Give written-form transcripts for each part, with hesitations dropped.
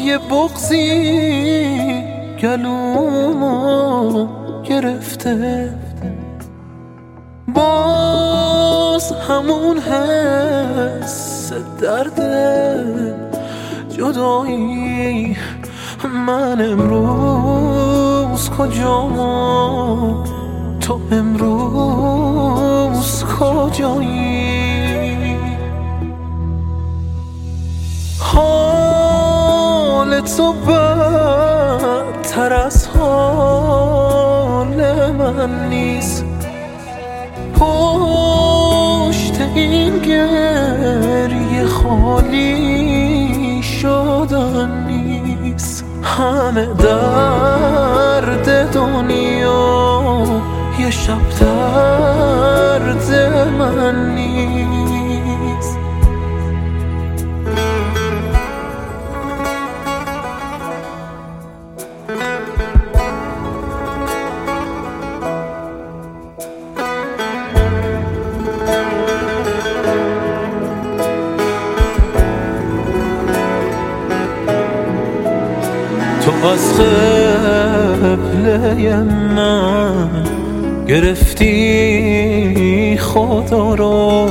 یه بغضی گلومو گرفته، باز همون حس درد جدایی. من امروز کجام، تو امروز کجایی؟ حال تو بدتر از حال من نیست، پشت این گریه خالی شدن نیست. همه درد دنیا یه شب درد من نیست. تو از قبله من گرفتی خدا رو،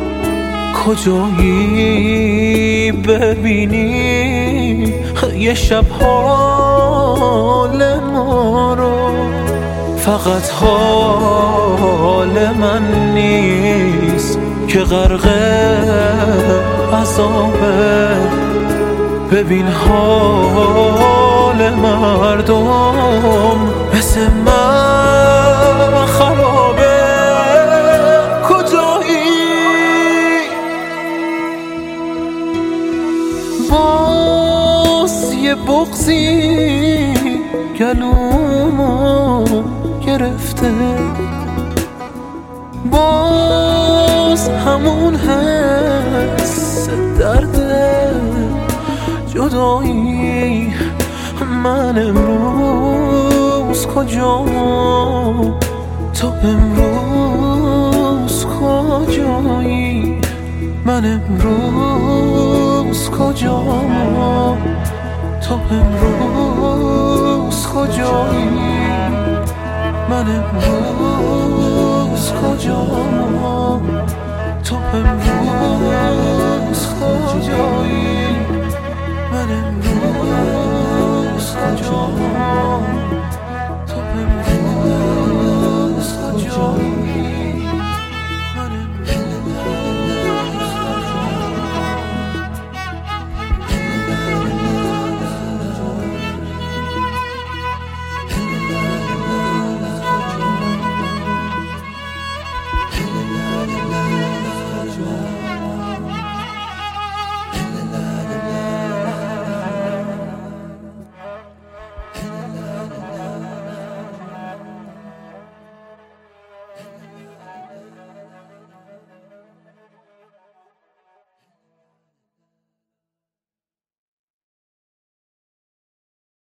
کجایی ببینی یه شب حال ما رو؟ فقط حال من نیست که غرق عذابه، ببین حال مردم مثل من خرابه. کجایی؟ باز یه بغضی گلومو گرفته، باز همون حس درد جدایی. من امروز کجام، تو امروز کجایی؟ من امروز کجام، تو امروز کجایی؟ من امروز کجام، تو امروز